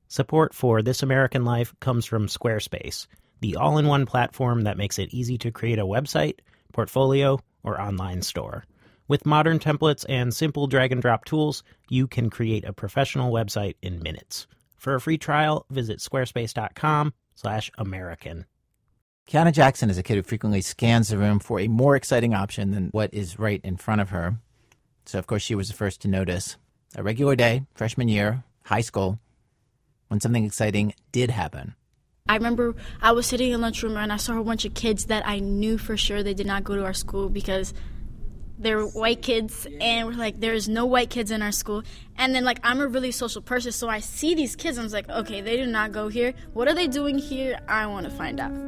Support for This American Life comes from Squarespace, the all-in-one platform that makes it easy to create a website, portfolio, or online store. With modern templates and simple drag-and-drop tools, you can create a professional website in minutes. For a free trial, visit squarespace.com/American. Kiana Jackson is a kid who frequently scans the room for a more exciting option than what is right in front of her. So, of course, she was the first to notice. A regular day, freshman year, high school, when something exciting did happen. I remember I was sitting in lunchroom and I saw a bunch of kids that I knew for sure they did not go to our school because they were white kids, and we're like, there's no white kids in our school. And then, like, I'm a really social person, so I see these kids and I was like, okay, they did not go here. What are they doing here? I want to find out.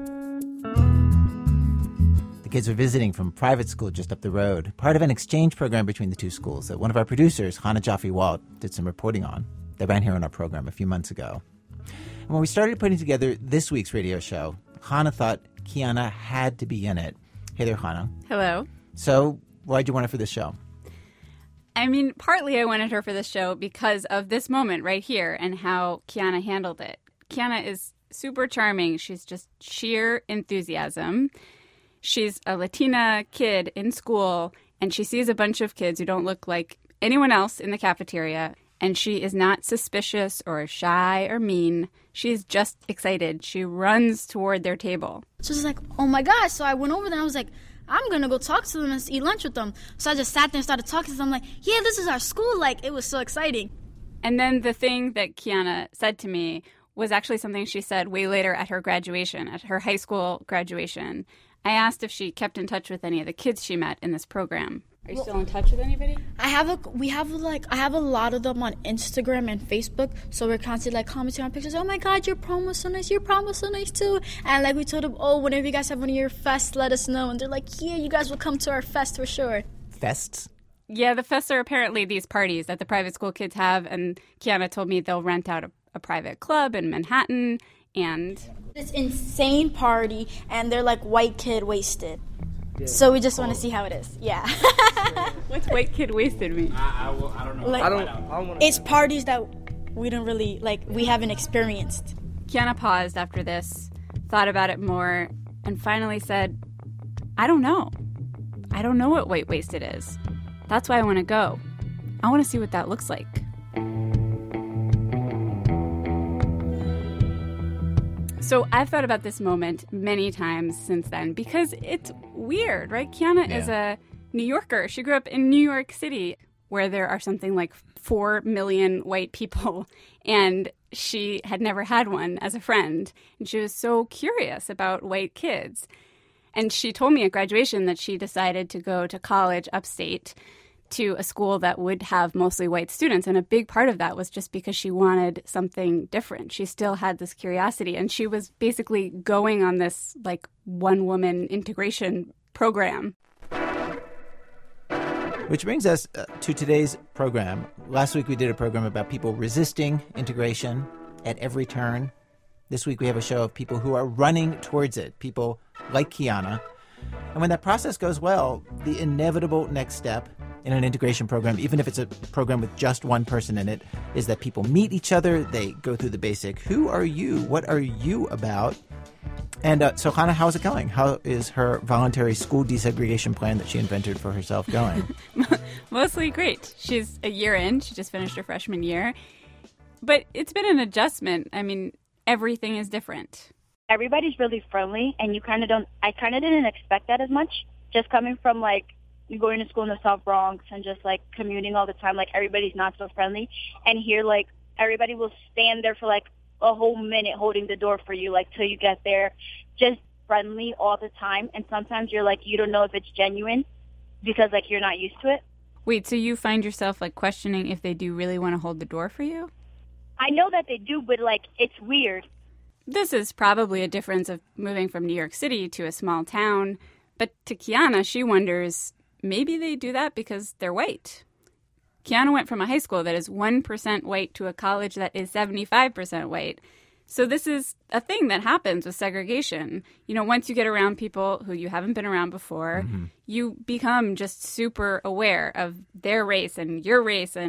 The kids were visiting from private school just up the road, part of an exchange program between the two schools that one of our producers, Hannah Jaffe-Walt, did some reporting on. They ran here on our program a few months ago. And when we started putting together this week's radio show, Hannah thought Kiana had to be in it. Hey there, Hannah. Hello. So why'd you want her for this show? I mean, partly I wanted her for this show because of this moment right here and how Kiana handled it. Kiana is super charming. She's just sheer enthusiasm. She's a Latina kid in school, and she sees a bunch of kids who don't look like anyone else in the cafeteria. And she is not suspicious or shy or mean. She's just excited. She runs toward their table. So she's like, oh my gosh. So I went over there and I was like, I'm going to go talk to them and eat lunch with them. So I just sat there and started talking to them. I'm like, yeah, this is our school. Like, it was so exciting. And then the thing that Kiana said to me was actually something she said way later at her graduation, at her high school graduation. I asked if she kept in touch with any of the kids she met in this program. Are you still in touch with anybody? I have a lot of them on Instagram and Facebook, so we're constantly like commenting on pictures. Oh my God, your prom was so nice. Your prom was so nice too. And like we told them, oh, whenever you guys have one of your fests, let us know. And they're like, yeah, you guys will come to our fest for sure. Fests? Yeah, the fests are apparently these parties that the private school kids have, and Kiana told me they'll rent out a private club in Manhattan, and this insane party, and they're like white kid wasted. So we just want to see how it is. Yeah. What's white kid wasted mean? I don't know. Like, I don't it's parties that we don't really, like, we haven't experienced. Kiana paused after this, thought about it more, and finally said, I don't know. I don't know what white wasted is. That's why I want to go. I want to see what that looks like. So I've thought about this moment many times since then because it's weird, right? Kiana is a New Yorker. She grew up in New York City, where there are something like 4 million white people, and she had never had one as a friend. And she was so curious about white kids. And she told me at graduation that she decided to go to college upstate to a school that would have mostly white students. And a big part of that was just because she wanted something different. She still had this curiosity. And she was basically going on this, like, one-woman integration program. Which brings us to today's program. Last week we did a program about people resisting integration at every turn. This week we have a show of people who are running towards it, people like Kiana. And when that process goes well, the inevitable next step in an integration program, even if it's a program with just one person in it, is that people meet each other, they go through the basic, who are you? What are you about? And so, Hannah, how's it going? How is her voluntary school desegregation plan that she invented for herself going? Mostly great. She's a year in. She just finished her freshman year. But it's been an adjustment. I mean, everything is different. Everybody's really friendly, and I kind of didn't expect that as much, just coming from, like, going to school in the South Bronx and just, like, commuting all the time. Like, everybody's not so friendly. And here, like, everybody will stand there for, like, a whole minute holding the door for you, like, till you get there. Just friendly all the time. And sometimes you're, like, you don't know if it's genuine because, like, you're not used to it. Wait, so you find yourself, like, questioning if they do really want to hold the door for you? I know that they do, but, like, it's weird. This is probably a difference of moving from New York City to a small town. But to Kiana, she wonders, maybe they do that because they're white. Kiana went from a high school that is 1% white to a college that is 75% white. So this is a thing that happens with segregation. You know, once you get around people who you haven't been around before, you become just super aware of their race and your race. And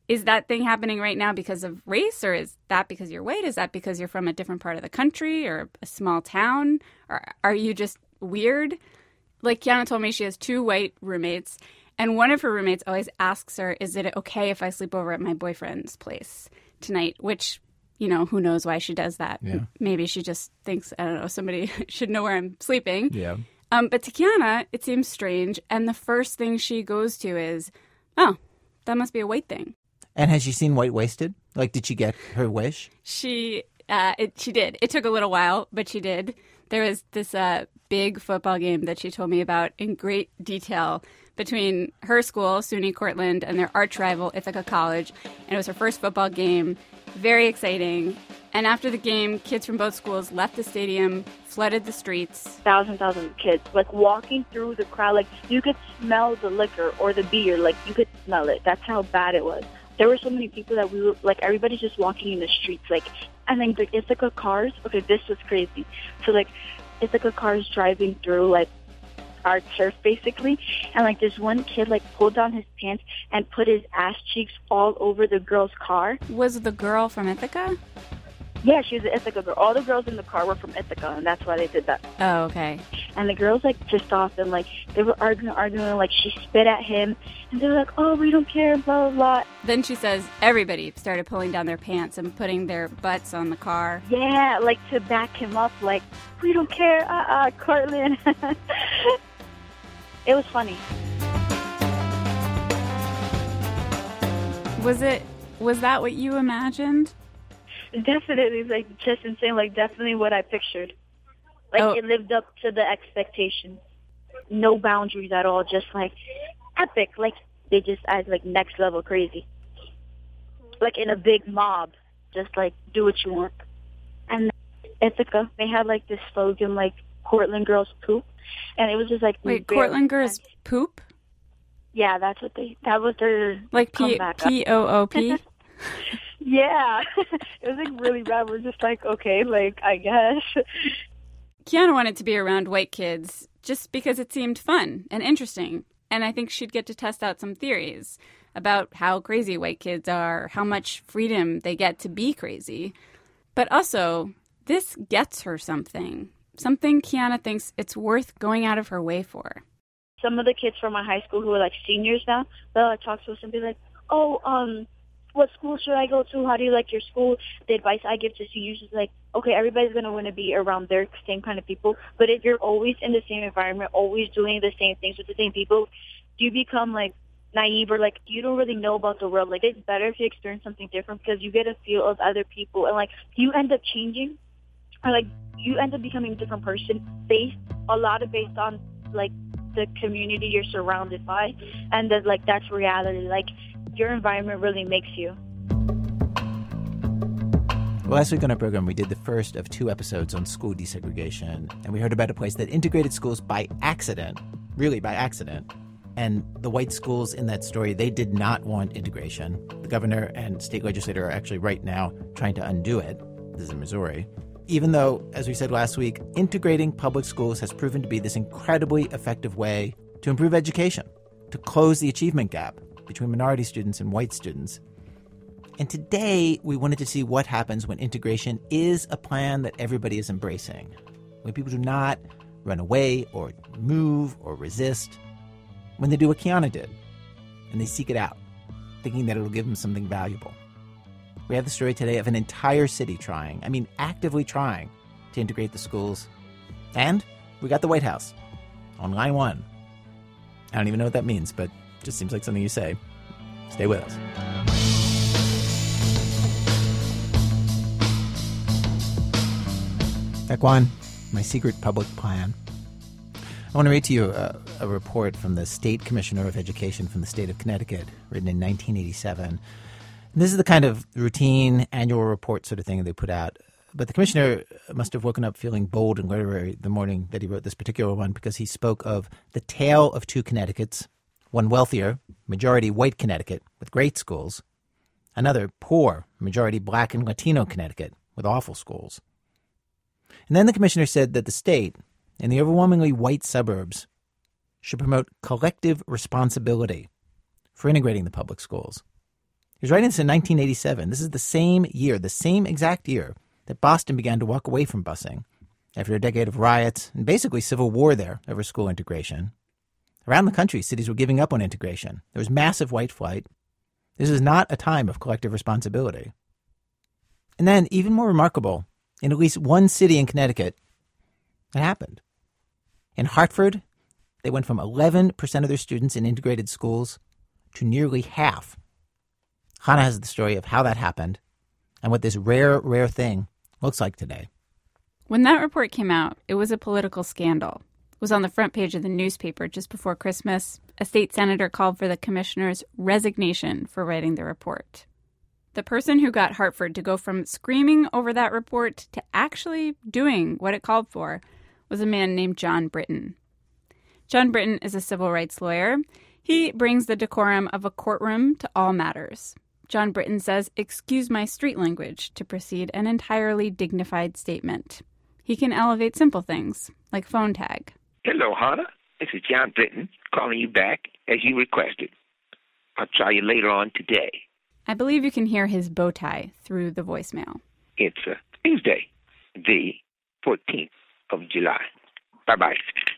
Is that thing happening right now because of race, or is that because you're white? Is that because you're from a different part of the country or a small town? Or are you just weird? Like Kiana told me she has 2 white roommates, and one of her roommates always asks her, is it okay if I sleep over at my boyfriend's place tonight? Which, you know, who knows why she does that. Yeah. Maybe she just thinks, I don't know, somebody should know where I'm sleeping. Yeah. But to Kiana, it seems strange. And the first thing she goes to is, oh, that must be a white thing. And has she seen White Wasted? Like, did she get her wish? She did. It took a little while, but she did. There was this big football game that she told me about in great detail between her school, SUNY Cortland, and their arch rival, Ithaca College. And it was her first football game. Very exciting. And after the game, kids from both schools left the stadium, flooded the streets. Thousands of kids, like walking through the crowd, like you could smell the liquor or the beer, like you could smell it. That's how bad it was. There were so many people that we were, like, everybody's just walking in the streets, like, and then the Ithaca cars, okay, this was crazy. So, like, Ithaca cars driving through, like, our turf, basically, and, like, this one kid, like, pulled down his pants and put his ass cheeks all over the girl's car. Was the girl from Ithaca? Yeah, she was an Ithaca girl. All the girls in the car were from Ithaca, and that's why they did that. Oh, okay. And the girls, like, pissed off, and, like, they were arguing, like, she spit at him, and they were like, oh, we don't care, blah, blah, blah. Then she says everybody started pulling down their pants and putting their butts on the car. Yeah, like, to back him up, like, we don't care, Cortland. It was funny. Was that what you imagined? Definitely, like, just insane, like, definitely what I pictured. Like, It lived up to the expectations. No boundaries at all, just, like, epic. Like, they just add, like, next level crazy. Like, in a big mob, just, like, do what you want. And Ithaca, they had, like, this slogan, like, Cortland girls poop. And it was just, like... Wait, Cortland girls poop? Yeah, that was their like comeback. P-O-O-P? Yeah. It was, like, really bad. We're just like, okay, like, I guess. Kiana wanted to be around white kids just because it seemed fun and interesting. And I think she'd get to test out some theories about how crazy white kids are, how much freedom they get to be crazy. But also, this gets her something Kiana thinks it's worth going out of her way for. Some of the kids from my high school who are, like, seniors now, they'll, like, talk to us and be like, oh, what school should I go to? How do you like your school? The advice I give to seniors is like, okay, everybody's going to want to be around their same kind of people. But if you're always in the same environment, always doing the same things with the same people, you become, like, naive or, like, you don't really know about the world. Like, it's better if you experience something different because you get a feel of other people. And, like, you end up changing or, like, you end up becoming a different person based on, like, the community you're surrounded by. And, that, like, that's reality. Like, your environment really makes you. Well, last week on our program, we did the first of 2 episodes on school desegregation, and we heard about a place that integrated schools by accident, really by accident. And the white schools in that story, they did not want integration. The governor and state legislator are actually right now trying to undo it. This is in Missouri. Even though, as we said last week, integrating public schools has proven to be this incredibly effective way to improve education, to close the achievement gap between minority students and white students. And today, we wanted to see what happens when integration is a plan that everybody is embracing, when people do not run away or move or resist, when they do what Kiana did, and they seek it out, thinking that it'll give them something valuable. We have the story today of an entire city actively trying to integrate the schools. And we got the White House on line 1. I don't even know what that means, but it just seems like something you say. Stay with us. Ekwan, my secret public plan. I want to read to you a report from the State Commissioner of Education from the state of Connecticut, written in 1987. And this is the kind of routine annual report sort of thing they put out. But the commissioner must have woken up feeling bold and literary the morning that he wrote this particular one, because he spoke of the tale of 2 Connecticuts, one wealthier, majority white Connecticut with great schools, another poor, majority black and Latino Connecticut with awful schools. And then the commissioner said that the state, in the overwhelmingly white suburbs, should promote collective responsibility for integrating the public schools. He's writing this in 1987. This is the same year, the same exact year, that Boston began to walk away from busing after a decade of riots and basically civil war there over school integration. Around the country, cities were giving up on integration. There was massive white flight. This is not a time of collective responsibility. And then, even more remarkable, in at least one city in Connecticut, it happened. In Hartford, they went from 11% of their students in integrated schools to nearly half. Hannah has the story of how that happened and what this rare, rare thing looks like today. When that report came out, it was a political scandal. It was on the front page of the newspaper just before Christmas. A state senator called for the commissioner's resignation for writing the report. The person who got Hartford to go from screaming over that report to actually doing what it called for was a man named John Britton. John Britton is a civil rights lawyer. He brings the decorum of a courtroom to all matters. John Britton says, "Excuse my street language," to precede an entirely dignified statement. He can elevate simple things, like phone tag. Hello, Hannah. This is John Britton calling you back as you requested. I'll try you later on today. I believe you can hear his bow tie through the voicemail. It's Tuesday, the 14th of July. Bye-bye.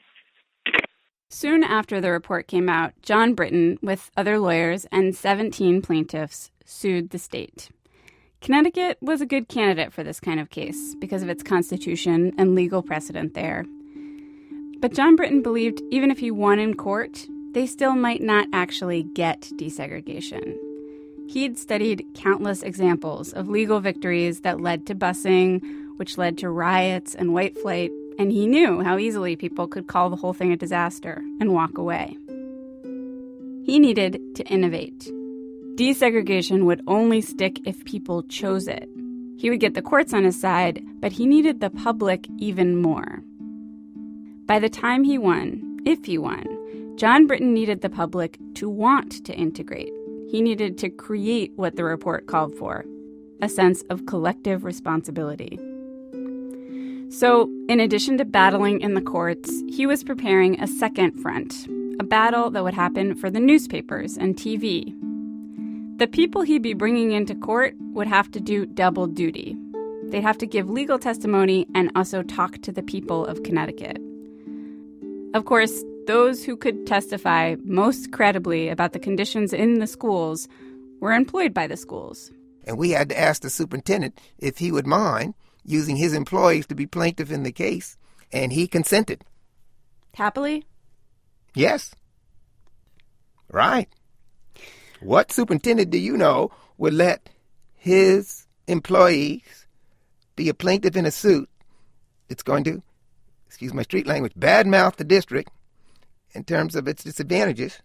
Soon after the report came out, John Britton, with other lawyers and 17 plaintiffs, sued the state. Connecticut was a good candidate for this kind of case because of its constitution and legal precedent there. But John Britton believed even if he won in court, they still might not actually get desegregation. He'd studied countless examples of legal victories that led to busing, which led to riots and white flight, and he knew how easily people could call the whole thing a disaster and walk away. He needed to innovate. Desegregation would only stick if people chose it. He would get the courts on his side, but he needed the public even more. By the time he won, if he won, John Britton needed the public to want to integrate. He needed to create what the report called for, a sense of collective responsibility. So, in addition to battling in the courts, he was preparing a second front, a battle that would happen for the newspapers and TV. The people he'd be bringing into court would have to do double duty. They'd have to give legal testimony and also talk to the people of Connecticut. Of course, those who could testify most credibly about the conditions in the schools were employed by the schools. And we had to ask the superintendent if he would mind using his employees to be plaintiff in the case, and he consented. Happily? Yes. Right. What superintendent do you know would let his employees be a plaintiff in a suit that's going to, excuse my street language, badmouth the district in terms of its disadvantages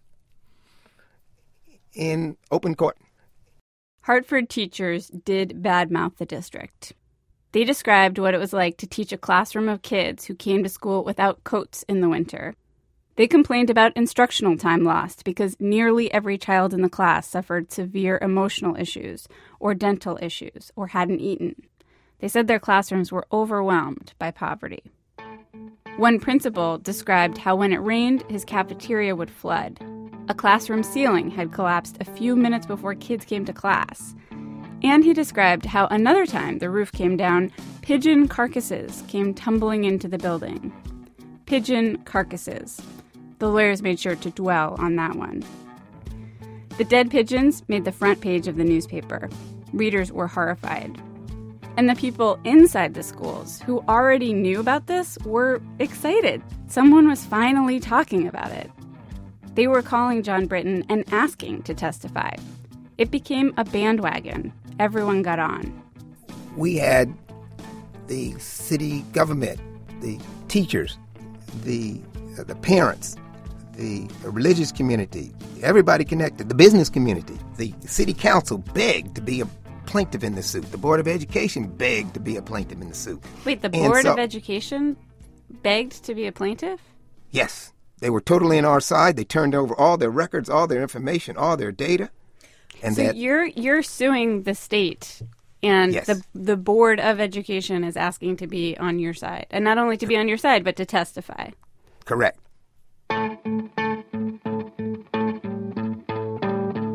in open court? Hartford teachers did badmouth the district. They described what it was like to teach a classroom of kids who came to school without coats in the winter. They complained about instructional time lost because nearly every child in the class suffered severe emotional issues or dental issues or hadn't eaten. They said their classrooms were overwhelmed by poverty. One principal described how when it rained, his cafeteria would flood. A classroom ceiling had collapsed a few minutes before kids came to class. And he described how another time the roof came down, pigeon carcasses came tumbling into the building. Pigeon carcasses. The lawyers made sure to dwell on that one. The dead pigeons made the front page of the newspaper. Readers were horrified. And the people inside the schools who already knew about this were excited. Someone was finally talking about it. They were calling John Britton and asking to testify. It became a bandwagon. Everyone got on. We had the city government, the teachers, the parents, the religious community, everybody connected, the business community. The city council begged to be a plaintiff in the suit. The Board of Education begged to be a plaintiff in the suit. Wait, the Board of Education begged to be a plaintiff? Yes. They were totally on our side. They turned over all their records, all their information, all their data. And so you're suing the state, and yes. the Board of Education is asking to be on your side. And not only to be on your side, but to testify. Correct.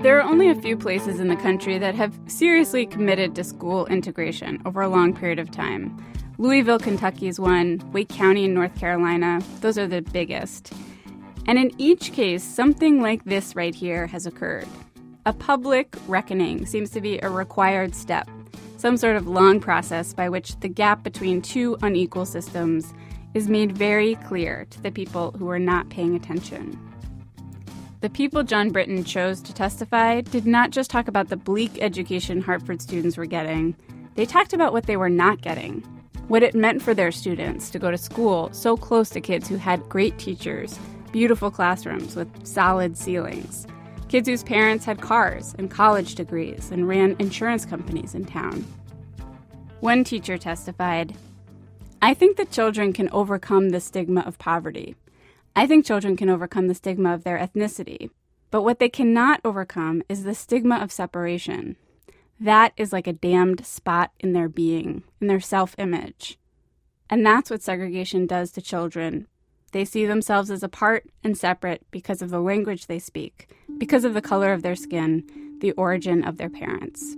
There are only a few places in the country that have seriously committed to school integration over a long period of time. Louisville, Kentucky is one, Wake County in North Carolina, those are the biggest. And in each case, something like this right here has occurred. A public reckoning seems to be a required step, some sort of long process by which the gap between two unequal systems is made very clear to the people who are not paying attention. The people John Britton chose to testify did not just talk about the bleak education Hartford students were getting. They talked about what they were not getting, what it meant for their students to go to school so close to kids who had great teachers, beautiful classrooms with solid ceilings, kids whose parents had cars and college degrees and ran insurance companies in town. One teacher testified, "I think that children can overcome the stigma of poverty. I think children can overcome the stigma of their ethnicity. But what they cannot overcome is the stigma of separation. That is like a damned spot in their being, in their self-image. And that's what segregation does to children. They see themselves as apart and separate because of the language they speak, because of the color of their skin, the origin of their parents."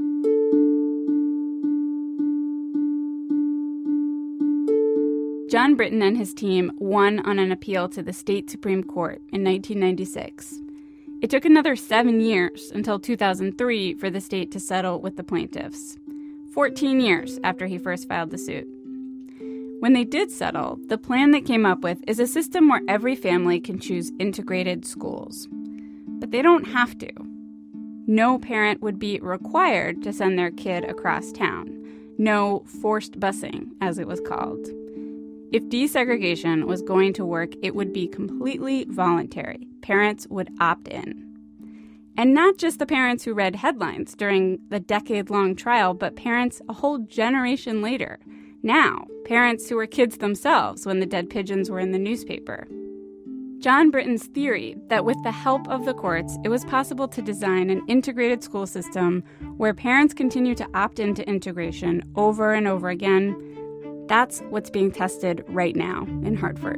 John Britton and his team won on an appeal to the state Supreme Court in 1996. It took another 7 years until 2003 for the state to settle with the plaintiffs, 14 years after he first filed the suit. When they did settle, the plan they came up with is a system where every family can choose integrated schools. But they don't have to. No parent would be required to send their kid across town. No forced busing, as it was called. If desegregation was going to work, it would be completely voluntary. Parents would opt in. And not just the parents who read headlines during the decade-long trial, but parents a whole generation later. Now, parents who were kids themselves when the dead pigeons were in the newspaper. John Britton's theory that with the help of the courts, it was possible to design an integrated school system where parents continue to opt into integration over and over again, that's what's being tested right now in Hartford.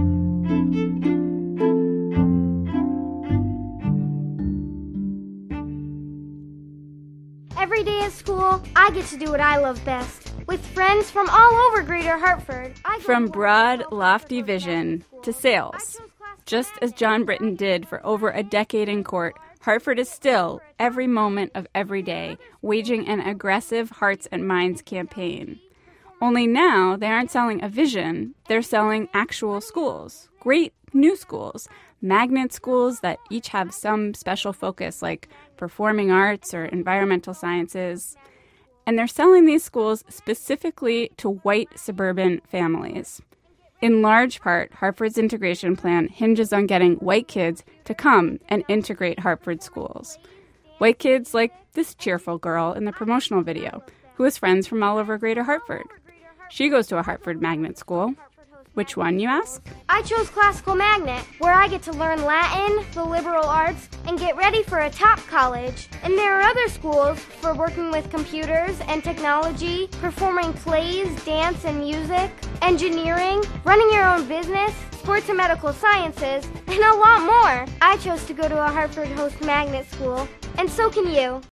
Every day at school, I get to do what I love best. With friends from all over Greater Hartford. From broad, lofty vision to sales. Just as John Britton did for over a decade in court, Hartford is still, every moment of every day, waging an aggressive hearts and minds campaign. Only now, they aren't selling a vision, they're selling actual schools. Great new schools. Magnet schools that each have some special focus, like performing arts or environmental sciences. And they're selling these schools specifically to white suburban families. In large part, Hartford's integration plan hinges on getting white kids to come and integrate Hartford schools. White kids like this cheerful girl in the promotional video, who has friends from all over Greater Hartford. She goes to a Hartford magnet school. Which one, you ask? I chose Classical Magnet, where I get to learn Latin, the liberal arts, and get ready for a top college. And there are other schools for working with computers and technology, performing plays, dance and music, engineering, running your own business, sports and medical sciences, and a lot more. I chose to go to a Hartford Host Magnet school, and so can you.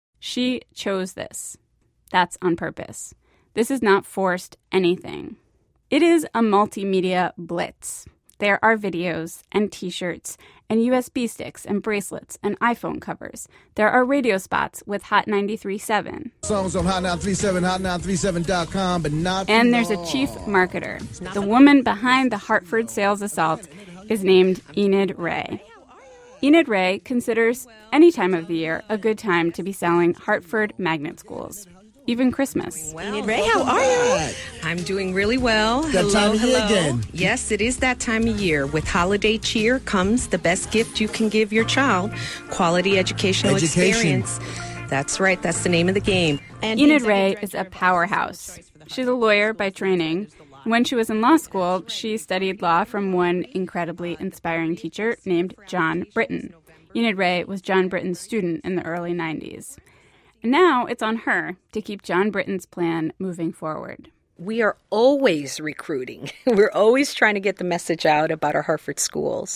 She chose this. That's on purpose. This is not forced anything. It is a multimedia blitz. There are videos and T-shirts and USB sticks and bracelets and iPhone covers. There are radio spots with Hot 93.7. Songs on Hot 93.7, hot937.com, but not. And there's a chief marketer. The woman behind the Hartford sales assault is named Enid Ray. Enid Ray considers any time of the year a good time to be selling Hartford magnet schools. Even Christmas. Well, Ray, how are you? I'm doing really well. That time of year again. Yes, it is that time of year. With holiday cheer comes the best gift you can give your child, quality educational experience. That's right. That's the name of the game. And Enid Ray is a powerhouse. She's a lawyer by training. When she was in law school, she studied law from one incredibly inspiring teacher named John Britton. Enid Ray was John Britton's student in the early 90s. And now it's on her to keep John Britton's plan moving forward. We are always recruiting. We're always trying to get the message out about our Hartford schools.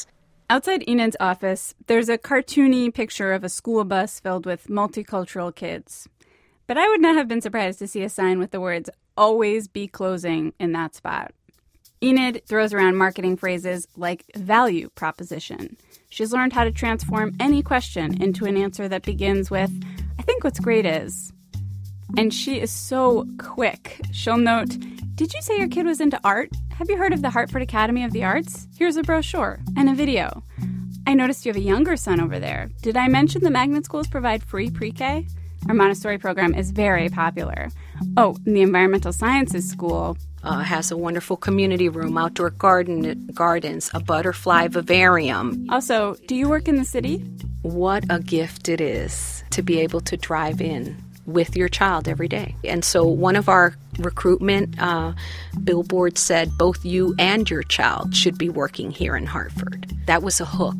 Outside Enid's office, there's a cartoony picture of a school bus filled with multicultural kids. But I would not have been surprised to see a sign with the words, "Always be closing," in that spot. Enid throws around marketing phrases like value proposition. She's learned how to transform any question into an answer that begins with, "I think what's great is." And she is so quick. She'll note, "Did you say your kid was into art? Have you heard of the Hartford Academy of the Arts? Here's a brochure and a video. I noticed you have a younger son over there. Did I mention the magnet schools provide free pre-K? Our Montessori program is very popular. Oh, and the Environmental Sciences School has a wonderful community room, outdoor gardens, a butterfly vivarium." Also, do you work in the city? What a gift it is to be able to drive in with your child every day. And so one of our recruitment billboards said both you and your child should be working here in Hartford. That was a hook.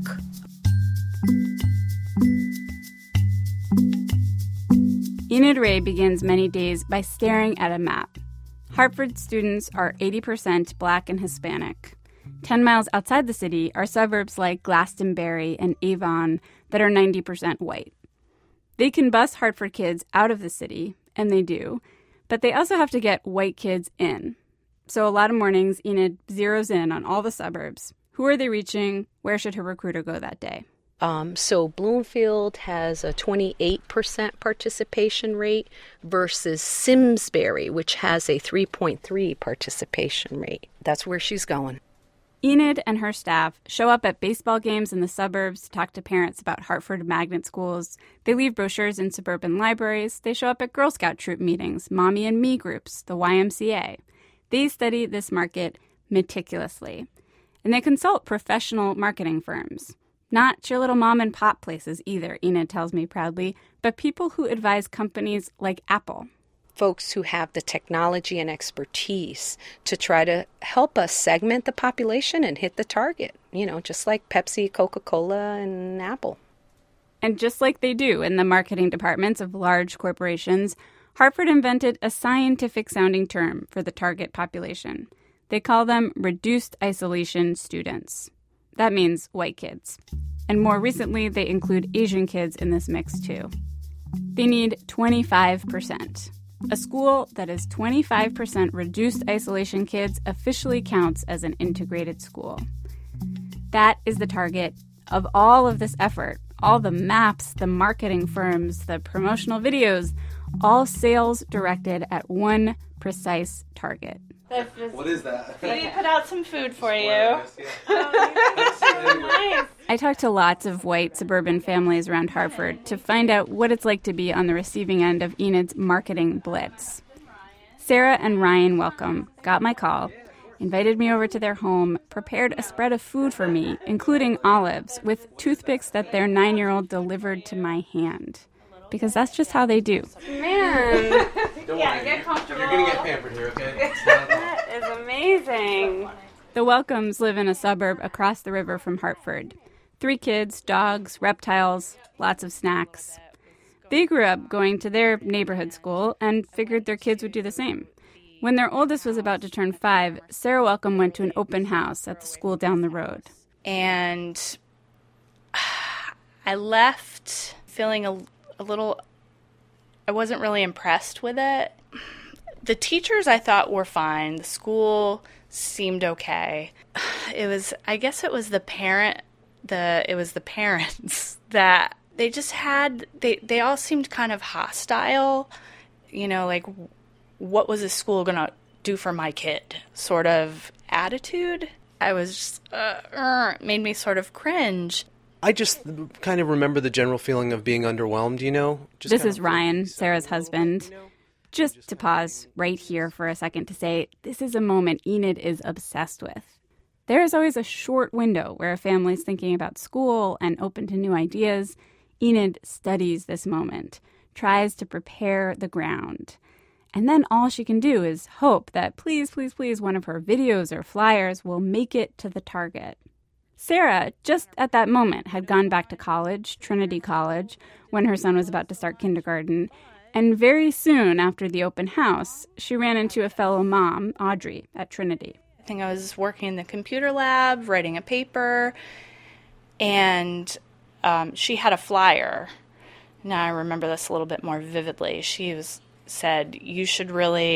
Enid Ray begins many days by staring at a map. Hartford students are 80% Black and Hispanic. 10 miles outside the city are suburbs like Glastonbury and Avon that are 90% white. They can bus Hartford kids out of the city, and they do, but they also have to get white kids in. So a lot of mornings, Enid zeroes in on all the suburbs. Who are they reaching? Where should her recruiter go that day? So Bloomfield has a 28% participation rate versus Simsbury, which has a 3.3 participation rate. That's where she's going. Enid and her staff show up at baseball games in the suburbs to talk to parents about Hartford magnet schools. They leave brochures in suburban libraries. They show up at Girl Scout troop meetings, Mommy and Me groups, the YMCA. They study this market meticulously. And they consult professional marketing firms. Not your little mom and pop places either, Enid tells me proudly, but people who advise companies like Apple. Folks who have the technology and expertise to try to help us segment the population and hit the target, just like Pepsi, Coca-Cola, and Apple. And just like they do in the marketing departments of large corporations, Hartford invented a scientific-sounding term for the target population. They call them reduced isolation students. That means white kids. And more recently, they include Asian kids in this mix, too. They need 25%. A school that is 25% reduced isolation kids officially counts as an integrated school. That is the target of all of this effort. All the maps, the marketing firms, the promotional videos, all sales directed at one precise target. What is that? We put out some food for you. Nice. I talked to lots of white suburban families around Hartford to find out what it's like to be on the receiving end of Enid's marketing blitz. Sarah and Ryan Welcome got my call, invited me over to their home, prepared a spread of food for me, including olives, with toothpicks that their 9-year-old delivered to my hand. Because that's just how they do. Man. Don't worry. Get comfortable. You're going to get pampered here, okay? That is amazing. The Welcomes live in a suburb across the river from Hartford. 3 kids, dogs, reptiles, lots of snacks. They grew up going to their neighborhood school and figured their kids would do the same. When their oldest was about to turn 5, Sarah Welcome went to an open house at the school down the road. And I left feeling a little, I wasn't really impressed with it. The teachers I thought were fine. The school seemed okay. I guess it was the parents that they just had, they all seemed kind of hostile, like, what was this school going to do for my kid sort of attitude. I was just, made me sort of cringe. I just kind of remember the general feeling of being underwhelmed, This is Ryan, Sarah's husband. Just to pause right here for a second to say, this is a moment Enid is obsessed with. There is always a short window where a family's thinking about school and open to new ideas. Enid studies this moment, tries to prepare the ground. And then all she can do is hope that please, please, please, one of her videos or flyers will make it to the target. Sarah, just at that moment, had gone back to college, Trinity College, when her son was about to start kindergarten. And very soon after the open house, she ran into a fellow mom, Audrey, at Trinity. I think I was working in the computer lab, writing a paper, And she had a flyer. Now I remember this a little bit more vividly. She said, you should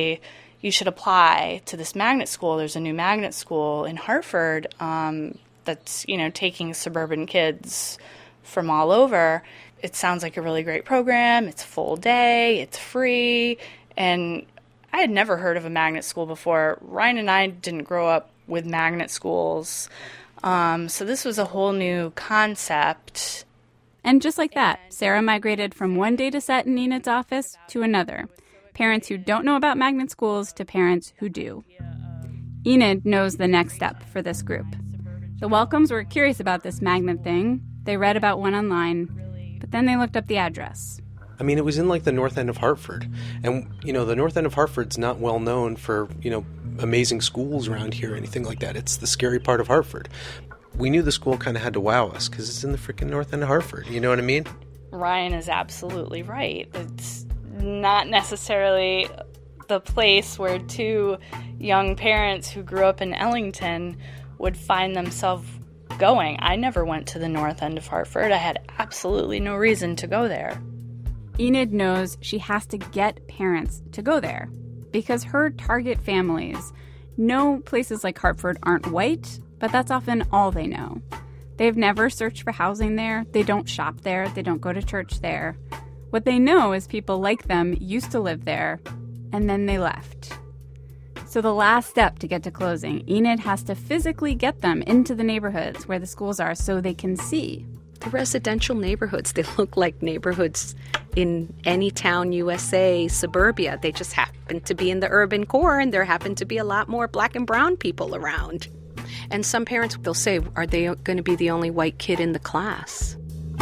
apply to this magnet school. There's a new magnet school in Hartford that's, taking suburban kids from all over. It sounds like a really great program. It's full day. It's free. And I had never heard of a magnet school before. Ryan and I didn't grow up with magnet schools. So this was a whole new concept. And just like that, Sarah migrated from one data set in Enid's office to another. Parents who don't know about magnet schools to parents who do. Enid knows the next step for this group. The Welcomes were curious about this magnet thing. They read about one online, but then they looked up the address. I mean, it was in like the north end of Hartford. And, the north end of Hartford's not well known for, amazing schools around here or anything like that. It's the scary part of Hartford. We knew the school kind of had to wow us because it's in the freaking north end of Hartford. You know what I mean? Ryan is absolutely right. It's not necessarily the place where two young parents who grew up in Ellington would find themselves going. I never went to the north end of Hartford. I had absolutely no reason to go there. Enid knows she has to get parents to go there because her target families know places like Hartford aren't white, but that's often all they know. They've never searched for housing there. They don't shop there. They don't go to church there. What they know is people like them used to live there, and then they left. So the last step to get to closing, Enid has to physically get them into the neighborhoods where the schools are so they can see. The residential neighborhoods, they look like neighborhoods in any town, USA, suburbia. They just happen to be in the urban core, and there happen to be a lot more black and brown people around. And some parents, they'll say, are they going to be the only white kid in the class?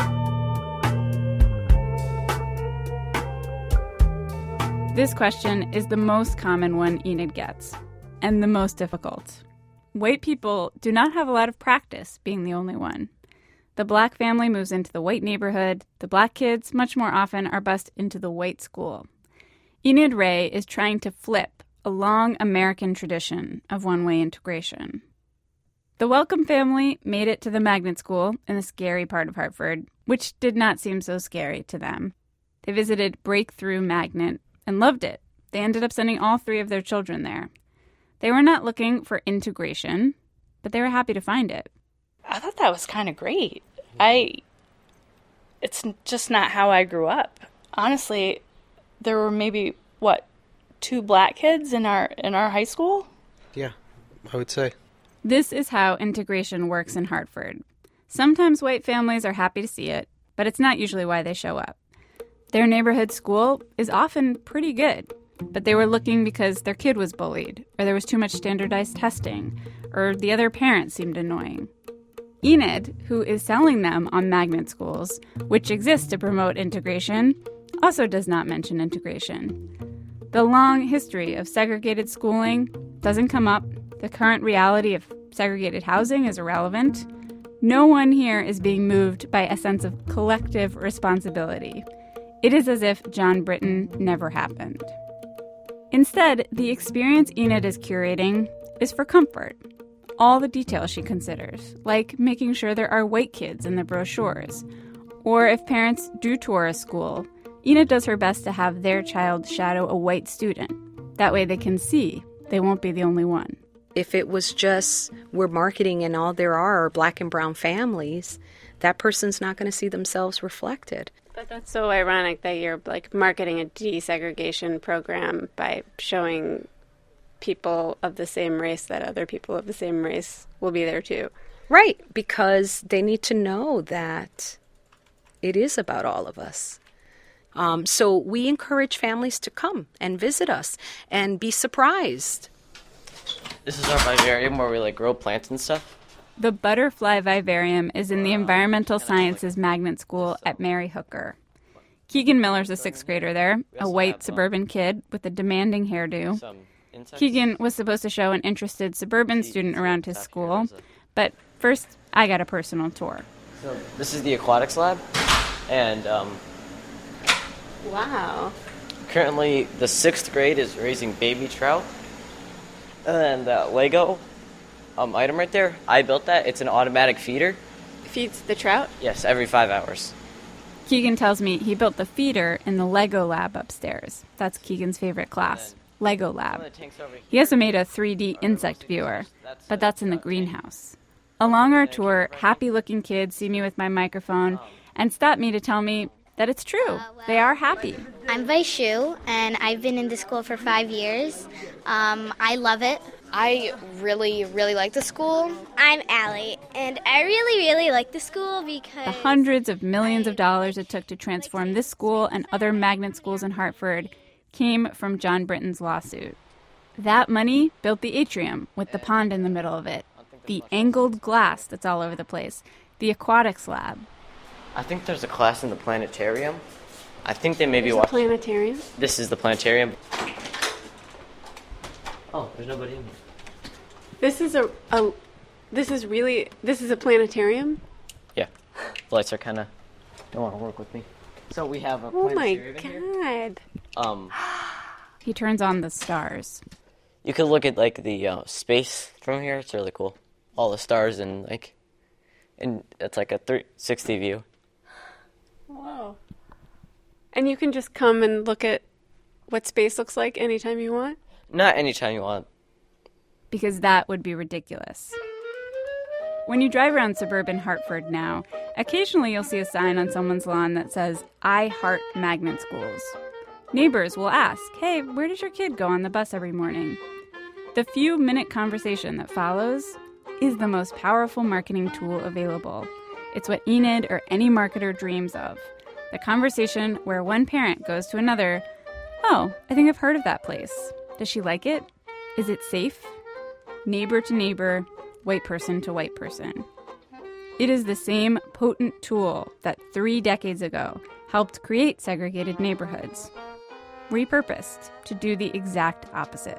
This question is the most common one Enid gets, and the most difficult. White people do not have a lot of practice being the only one. The black family moves into the white neighborhood. The black kids, much more often, are bused into the white school. Enid Ray is trying to flip a long American tradition of one-way integration. The Welcome family made it to the magnet school in the scary part of Hartford, which did not seem so scary to them. They visited Breakthrough Magnet and loved it. They ended up sending all 3 of their children there. They were not looking for integration, but they were happy to find it. I thought that was kind of great. It's just not how I grew up. Honestly, there were maybe, 2 black kids in our high school? Yeah, I would say. This is how integration works in Hartford. Sometimes white families are happy to see it, but it's not usually why they show up. Their neighborhood school is often pretty good, but they were looking because their kid was bullied, or there was too much standardized testing, or the other parent seemed annoying. Enid, who is selling them on magnet schools, which exist to promote integration, also does not mention integration. The long history of segregated schooling doesn't come up. The current reality of segregated housing is irrelevant. No one here is being moved by a sense of collective responsibility. It is as if John Britton never happened. Instead, the experience Enid is curating is for comfort. All the details she considers, like making sure there are white kids in the brochures. Or if parents do tour a school, Enid does her best to have their child shadow a white student. That way they can see they won't be the only one. If it was just we're marketing and all there are black and brown families, that person's not going to see themselves reflected. But that's so ironic that you're marketing a desegregation program by showing people of the same race that other people of the same race will be there too. Right, because they need to know that it is about all of us. So we encourage families to come and visit us and be surprised. This is our vivarium where we grow plants and stuff. The Butterfly Vivarium is in the Environmental Sciences Magnet School at Mary Hooker. Keegan Miller's a 6th grader there, a white suburban kid with a demanding hairdo. Keegan was supposed to show an interested suburban student around his school, but first I got a personal tour. So this is the aquatics lab, and wow. Currently the 6th grade is raising baby trout. And that Lego item right there, I built that. It's an automatic feeder. feeds the trout? Yes, every 5 hours. Keegan tells me he built the feeder in the Lego lab upstairs. That's Keegan's favorite class, Lego lab. He also made a 3D insect viewer, but that's in the greenhouse. Along our tour, happy-looking kids see me with my microphone and stop me to tell me that it's true. They are happy. I'm Vaishu, and I've been in the school for 5 years. I love it. I really, really like the school. I'm Allie, and I really, really like the school because... The hundreds of millions of dollars it took to transform this school and other magnet schools in Hartford came from John Britton's lawsuit. That money built the atrium with the pond in the middle of it, the angled glass that's all over the place, the aquatics lab. I think there's a class in the planetarium. I think they maybe There's watch. a planetarium? This is the planetarium. Oh, there's nobody in here. This is a planetarium? Yeah. The lights are kind of don't want to work with me. So we have a Oh my planetarium God. He turns on the stars. You could look at like the space from here. It's really cool. All the stars and it's like a 360 view. Wow. And you can just come and look at what space looks like anytime you want? Not anytime you want. Because that would be ridiculous. When you drive around suburban Hartford now, occasionally you'll see a sign on someone's lawn that says, I heart magnet schools. Neighbors will ask, hey, where does your kid go on the bus every morning? The few-minute conversation that follows is the most powerful marketing tool available. It's what Enid or any marketer dreams of. The conversation where one parent goes to another, oh, I think I've heard of that place. Does she like it? Is it safe? Neighbor to neighbor, white person to white person. It is the same potent tool that 3 decades ago helped create segregated neighborhoods, repurposed to do the exact opposite.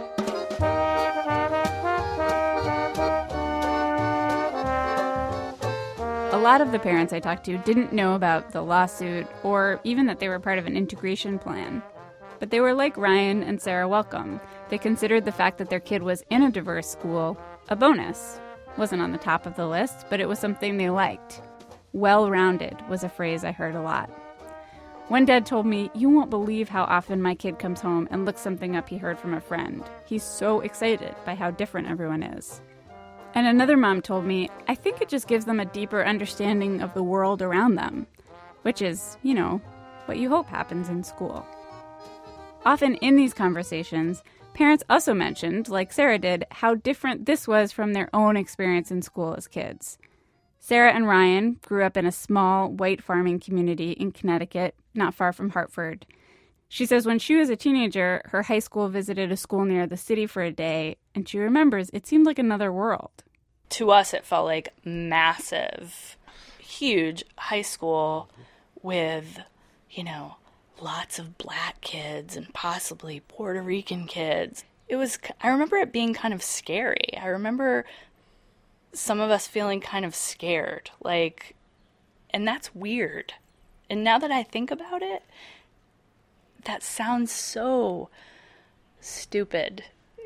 A lot of the parents I talked to didn't know about the lawsuit or even that they were part of an integration plan. But they were like Ryan and Sarah Welcome. They considered the fact that their kid was in a diverse school a bonus. Wasn't on the top of the list, but it was something they liked. Well-rounded was a phrase I heard a lot. One dad told me, you won't believe how often my kid comes home and looks something up he heard from a friend. He's so excited by how different everyone is. And another mom told me, I think it just gives them a deeper understanding of the world around them, which is, what you hope happens in school. Often in these conversations, parents also mentioned, like Sarah did, how different this was from their own experience in school as kids. Sarah and Ryan grew up in a small, white farming community in Connecticut, not far from Hartford. She says when she was a teenager, her high school visited a school near the city for a day, and she remembers it seemed like another world. To us, it felt like massive, huge high school with, lots of black kids and possibly Puerto Rican kids. I remember it being kind of scary. I remember some of us feeling kind of scared, and that's weird. And now that I think about it, that sounds so stupid,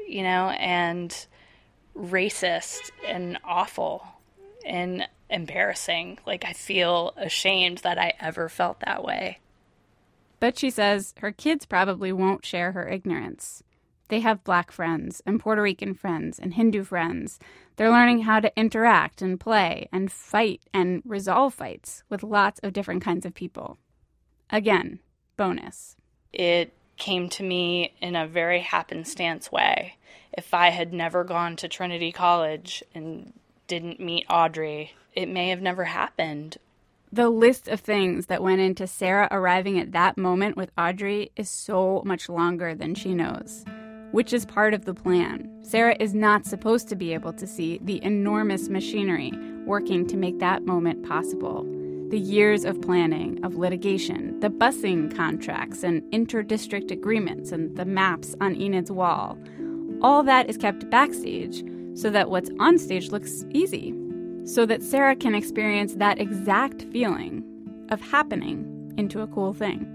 and racist and awful and embarrassing. I feel ashamed that I ever felt that way. But she says her kids probably won't share her ignorance. They have black friends and Puerto Rican friends and Hindu friends. They're learning how to interact and play and fight and resolve fights with lots of different kinds of people. Again, bonus. It came to me in a very happenstance way. If I had never gone to Trinity College and didn't meet Audrey, it may have never happened. The list of things that went into Sarah arriving at that moment with Audrey is so much longer than she knows, which is part of the plan. Sarah is not supposed to be able to see the enormous machinery working to make that moment possible. The years of planning, of litigation, the busing contracts and inter-district agreements and the maps on Enid's wall. All that is kept backstage so that what's on stage looks easy. So that Sarah can experience that exact feeling of happening into a cool thing.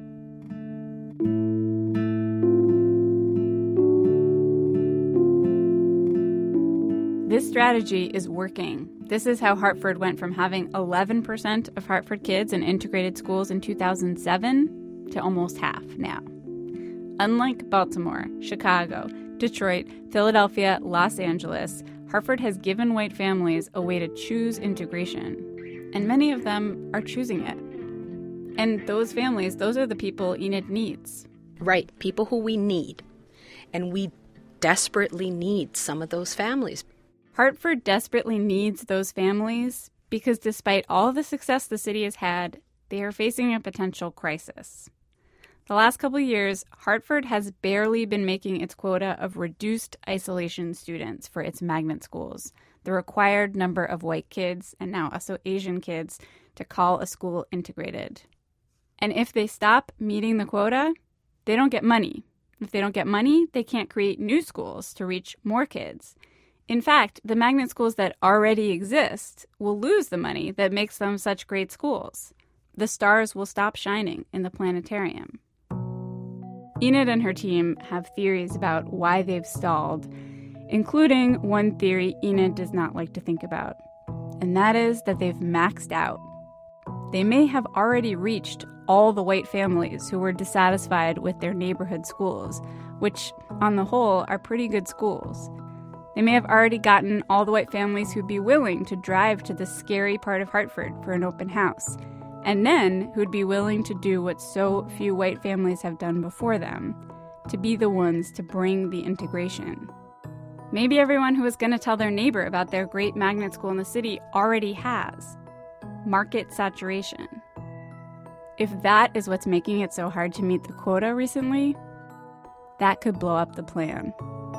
This strategy is working. This is how Hartford went from having 11% of Hartford kids in integrated schools in 2007 to almost half now. Unlike Baltimore, Chicago, Detroit, Philadelphia, Los Angeles, Hartford has given white families a way to choose integration, and many of them are choosing it. And those families, those are the people Enid needs. Right, people who we need. And we desperately need some of those families. Hartford desperately needs those families because despite all the success the city has had, they are facing a potential crisis. The last couple of years, Hartford has barely been making its quota of reduced isolation students for its magnet schools, the required number of white kids, and now also Asian kids, to call a school integrated. And if they stop meeting the quota, they don't get money. If they don't get money, they can't create new schools to reach more kids. In fact, the magnet schools that already exist will lose the money that makes them such great schools. The stars will stop shining in the planetarium. Enid and her team have theories about why they've stalled, including one theory Enid does not like to think about, and that is that they've maxed out. They may have already reached all the white families who were dissatisfied with their neighborhood schools, which, on the whole, are pretty good schools. They may have already gotten all the white families who'd be willing to drive to the scary part of Hartford for an open house, and then who'd be willing to do what so few white families have done before them, to be the ones to bring the integration. Maybe everyone who was going to tell their neighbor about their great magnet school in the city already has. Market saturation. If that is what's making it so hard to meet the quota recently, that could blow up the plan.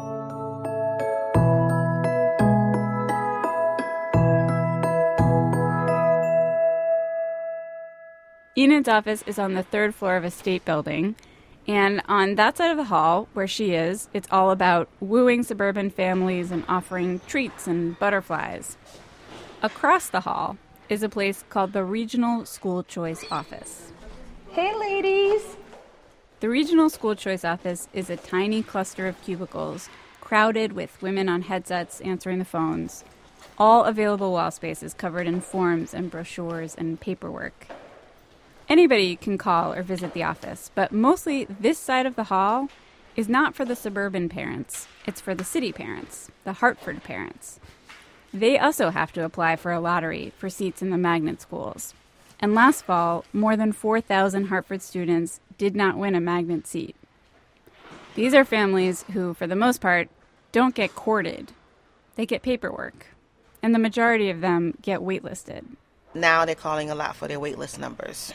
Enid's office is on the third floor of a state building, and on that side of the hall, where she is, it's all about wooing suburban families and offering treats and butterflies. Across the hall is a place called the Regional School Choice Office. Hey, ladies! The Regional School Choice Office is a tiny cluster of cubicles crowded with women on headsets answering the phones, all available wall spaces covered in forms and brochures and paperwork. Anybody can call or visit the office, but mostly this side of the hall is not for the suburban parents. It's for the city parents, the Hartford parents. They also have to apply for a lottery for seats in the magnet schools. And last fall, more than 4,000 Hartford students did not win a magnet seat. These are families who, for the most part, don't get courted. They get paperwork. And the majority of them get waitlisted. Now they're calling a lot for their waitlist numbers.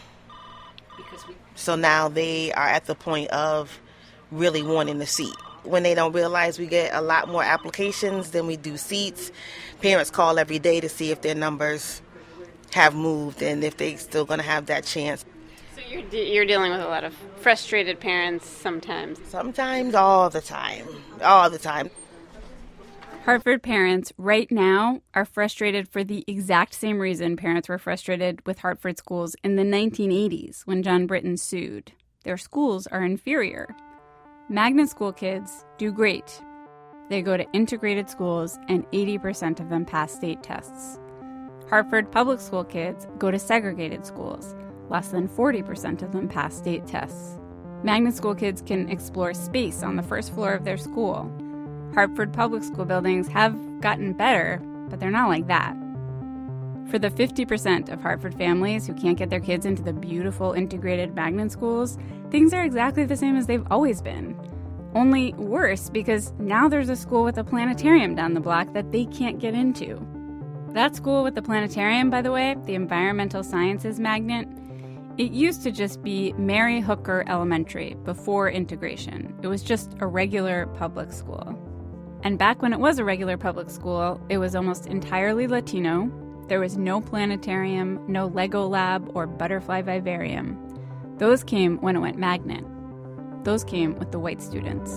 So now they are at the point of really wanting the seat. When they don't realize we get a lot more applications than we do seats, parents call every day to see if their numbers have moved and if they're still going to have that chance. So you're dealing with a lot of frustrated parents sometimes? Sometimes, all the time. All the time. Hartford parents right now are frustrated for the exact same reason parents were frustrated with Hartford schools in the 1980s when John Britton sued. Their schools are inferior. Magnet school kids do great. They go to integrated schools and 80% of them pass state tests. Hartford public school kids go to segregated schools. Less than 40% of them pass state tests. Magnet school kids can explore space on the first floor of their school. Hartford public school buildings have gotten better, but they're not like that. For the 50% of Hartford families who can't get their kids into the beautiful integrated magnet schools, things are exactly the same as they've always been. Only worse because now there's a school with a planetarium down the block that they can't get into. That school with the planetarium, by the way, the Environmental Sciences Magnet, it used to just be Mary Hooker Elementary before integration. It was just a regular public school. And back when it was a regular public school, it was almost entirely Latino. There was no planetarium, no Lego lab, or butterfly vivarium. Those came when it went magnet. Those came with the white students.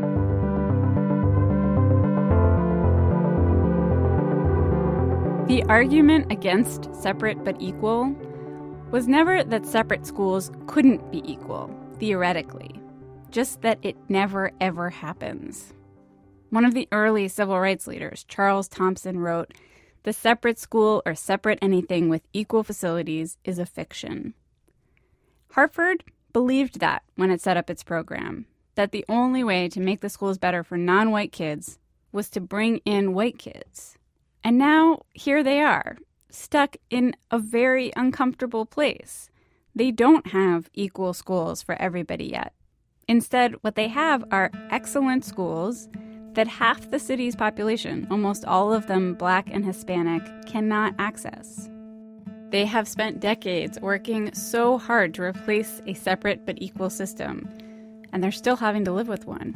The argument against separate but equal was never that separate schools couldn't be equal, theoretically, just that it never ever happens. One of the early civil rights leaders, Charles Thompson, wrote, "The separate school or separate anything with equal facilities is a fiction." Hartford believed that when it set up its program, that the only way to make the schools better for non-white kids was to bring in white kids. And now here they are, stuck in a very uncomfortable place. They don't have equal schools for everybody yet. Instead, what they have are excellent schools that half the city's population, almost all of them Black and Hispanic, cannot access. They have spent decades working so hard to replace a separate but equal system, and they're still having to live with one.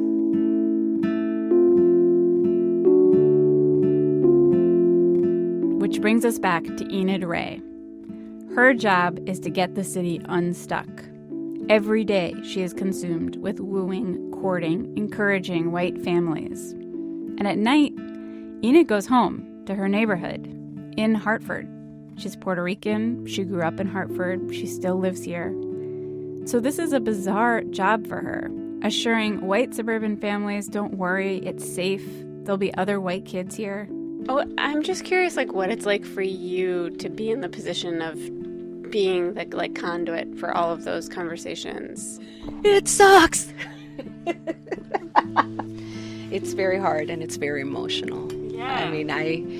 Which brings us back to Enid Ray. Her job is to get the city unstuck. Every day she is consumed with wooing, courting, encouraging white families. And at night, Enid goes home to her neighborhood in Hartford. She's Puerto Rican, she grew up in Hartford, she still lives here. So this is a bizarre job for her, assuring white suburban families, don't worry, it's safe, there'll be other white kids here. Oh, I'm just curious, what it's like for you to be in the position of being the conduit for all of those conversations. It sucks. It's very hard and it's very emotional. Yeah. I mean,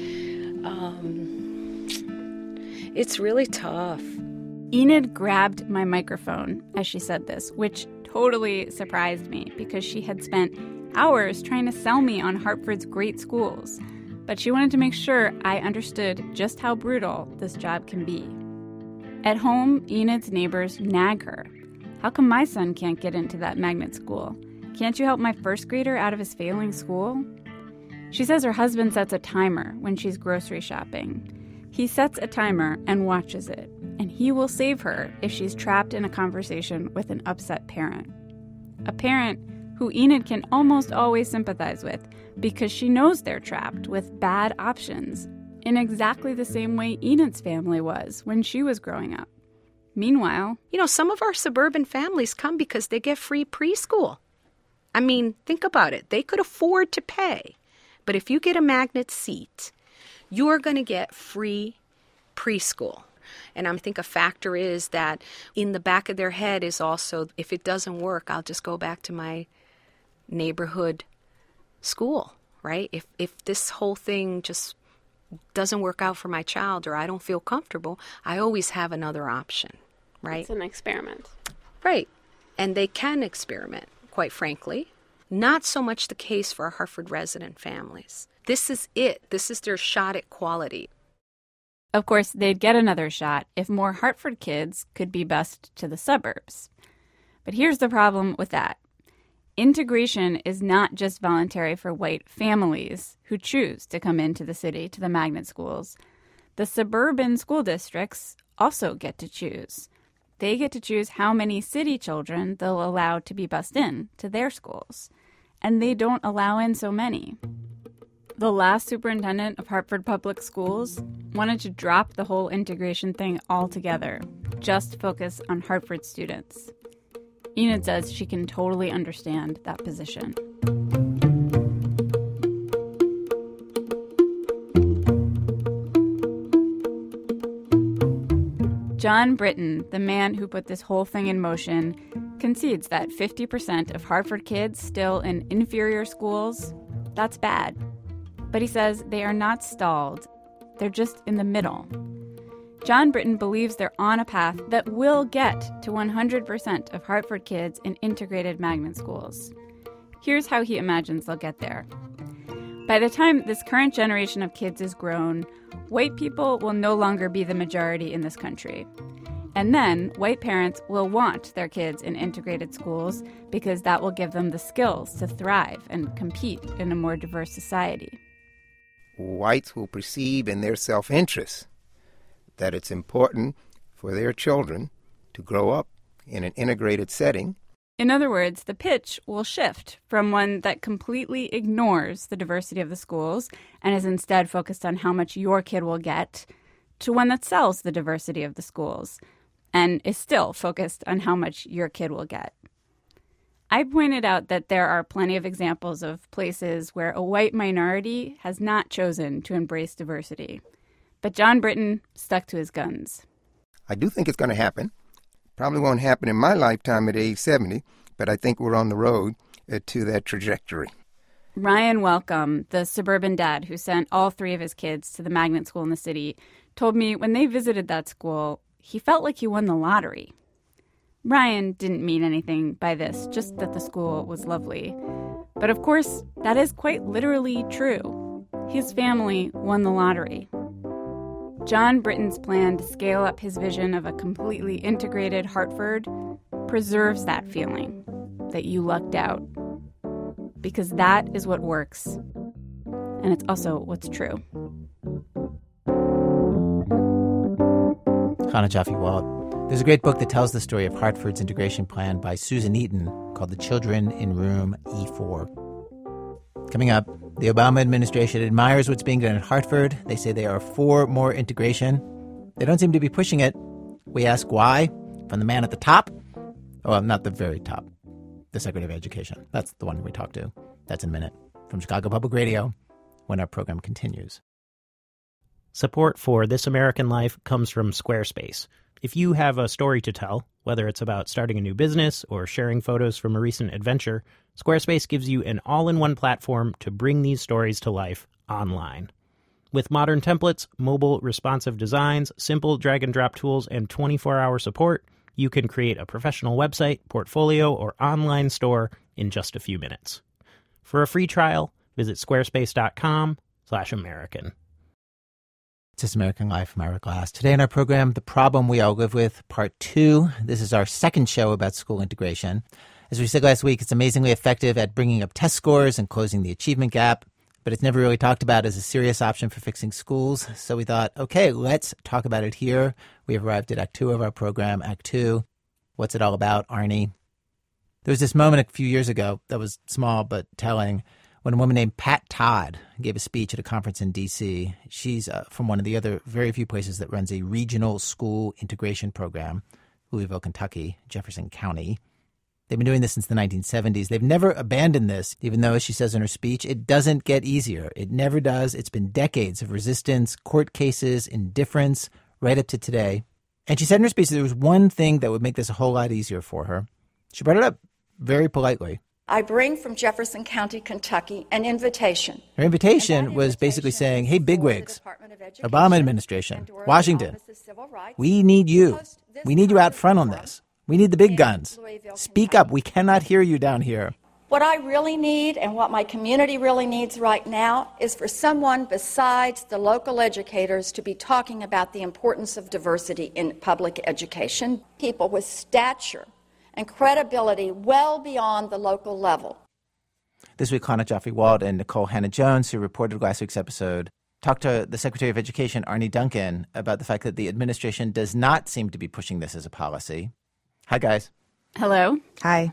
it's really tough. Enid grabbed my microphone as she said this, which totally surprised me because she had spent hours trying to sell me on Hartford's great schools. But she wanted to make sure I understood just how brutal this job can be. At home, Enid's neighbors nag her. How come my son can't get into that magnet school? Can't you help my first grader out of his failing school? She says her husband sets a timer when she's grocery shopping. He sets a timer and watches it, and he will save her if she's trapped in a conversation with an upset parent. A parent who Enid can almost always sympathize with because she knows they're trapped with bad options in exactly the same way Enid's family was when she was growing up. Meanwhile, some of our suburban families come because they get free preschool. I mean, think about it. They could afford to pay. But if you get a magnet seat, you're going to get free preschool. And I think a factor is that in the back of their head is also, if it doesn't work, I'll just go back to my neighborhood school, right? If this whole thing just doesn't work out for my child or I don't feel comfortable, I always have another option, right? It's an experiment. Right. And they can experiment, quite frankly. Not so much the case for Hartford resident families. This is it. This is their shot at quality. Of course, they'd get another shot if more Hartford kids could be bused to the suburbs. But here's the problem with that. Integration is not just voluntary for white families who choose to come into the city to the magnet schools. The suburban school districts also get to choose. They get to choose how many city children they'll allow to be bused in to their schools. And they don't allow in so many. The last superintendent of Hartford Public Schools wanted to drop the whole integration thing altogether, just focus on Hartford students. Enid says she can totally understand that position. John Britton, the man who put this whole thing in motion, concedes that 50% of Hartford kids still in inferior schools, that's bad. But he says they are not stalled, they're just in the middle. John Britton believes they're on a path that will get to 100% of Hartford kids in integrated magnet schools. Here's how he imagines they'll get there. By the time this current generation of kids is grown, white people will no longer be the majority in this country. And then white parents will want their kids in integrated schools because that will give them the skills to thrive and compete in a more diverse society. Whites will perceive in their self-interest that it's important for their children to grow up in an integrated setting. In other words, the pitch will shift from one that completely ignores the diversity of the schools and is instead focused on how much your kid will get to one that sells the diversity of the schools and is still focused on how much your kid will get. I pointed out that there are plenty of examples of places where a white minority has not chosen to embrace diversity. But John Britton stuck to his guns. I do think it's going to happen. Probably won't happen in my lifetime at age 70, but I think we're on the road to that trajectory. Ryan Welcome, the suburban dad who sent all 3 of his kids to the magnet school in the city, told me when they visited that school, he felt like he won the lottery. Ryan didn't mean anything by this, just that the school was lovely. But of course, that is quite literally true. His family won the lottery. John Britton's plan to scale up his vision of a completely integrated Hartford preserves that feeling that you lucked out. Because that is what works. And it's also what's true. Chana Joffe-Walt. There's a great book that tells the story of Hartford's integration plan by Susan Eaton called The Children in Room E4. Coming up, the Obama administration admires what's being done in Hartford. They say they are for more integration. They don't seem to be pushing it. We ask why from the man at the top. Well, not the very top. The Secretary of Education. That's the one we talk to. That's in a minute. From Chicago Public Radio, when our program continues. Support for This American Life comes from Squarespace. If you have a story to tell, whether it's about starting a new business or sharing photos from a recent adventure, Squarespace gives you an all-in-one platform to bring these stories to life online. With modern templates, mobile responsive designs, simple drag-and-drop tools, and 24-hour support, you can create a professional website, portfolio, or online store in just a few minutes. For a free trial, visit squarespace.com/American. It's This American Life. I'm Ira Glass. Today in our program, The Problem We All Live With, Part 2. This is our second show about school integration. As we said last week, it's amazingly effective at bringing up test scores and closing the achievement gap, but it's never really talked about as a serious option for fixing schools. So we thought, okay, let's talk about it here. We have arrived at Act 2 of our program, Act 2. What's it all about, Arnie? There was this moment a few years ago that was small but telling when a woman named Pat Todd gave a speech at a conference in D.C. She's from one of the other very few places that runs a regional school integration program, Louisville, Kentucky, Jefferson County. They've been doing this since the 1970s. They've never abandoned this, even though, as she says in her speech, it doesn't get easier. It never does. It's been decades of resistance, court cases, indifference, right up to today. And she said in her speech that there was one thing that would make this a whole lot easier for her. She brought it up very politely. I bring from Jefferson County, Kentucky, an invitation. Her invitation was basically saying, hey, bigwigs, Obama administration, Washington, we need you. We need you out front on this. We need the big guns. Speak up. We cannot hear you down here. What I really need and what my community really needs right now is for someone besides the local educators to be talking about the importance of diversity in public education. People with stature and credibility well beyond the local level. This week, Chana Joffe-Walt and Nicole Hannah-Jones, who reported last week's episode, talked to the Secretary of Education, Arnie Duncan, about the fact that the administration does not seem to be pushing this as a policy. Hi, guys. Hello. Hi.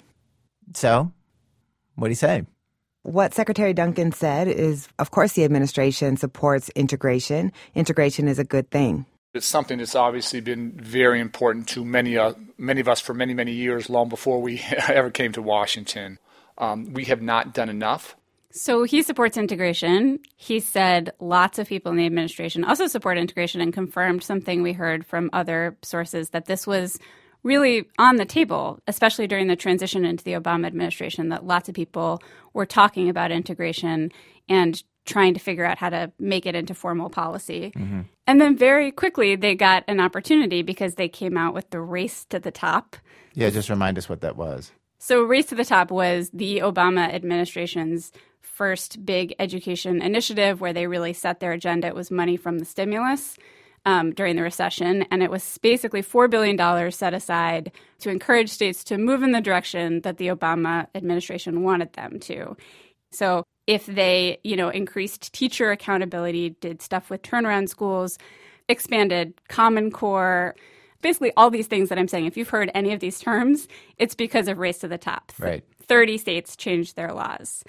So, what do you say? What Secretary Duncan said is, of course, the administration supports integration. Integration is a good thing. It's something that's obviously been very important to many of us for many, many years, long before we ever came to Washington. We have not done enough. So he supports integration. He said lots of people in the administration also support integration and confirmed something we heard from other sources, that this was really on the table, especially during the transition into the Obama administration, that lots of people were talking about integration and trying to figure out how to make it into formal policy. Mm-hmm. And then very quickly they got an opportunity because they came out with the Race to the Top. Yeah, just remind us what that was. So Race to the Top was the Obama administration's first big education initiative where they really set their agenda. It was money from the stimulus during the recession, and it was basically $4 billion set aside to encourage states to move in the direction that the Obama administration wanted them to. So if they, increased teacher accountability, did stuff with turnaround schools, expanded Common Core, basically all these things that I'm saying, if you've heard any of these terms, it's because of Race to the Top. Right. 30 states changed their laws.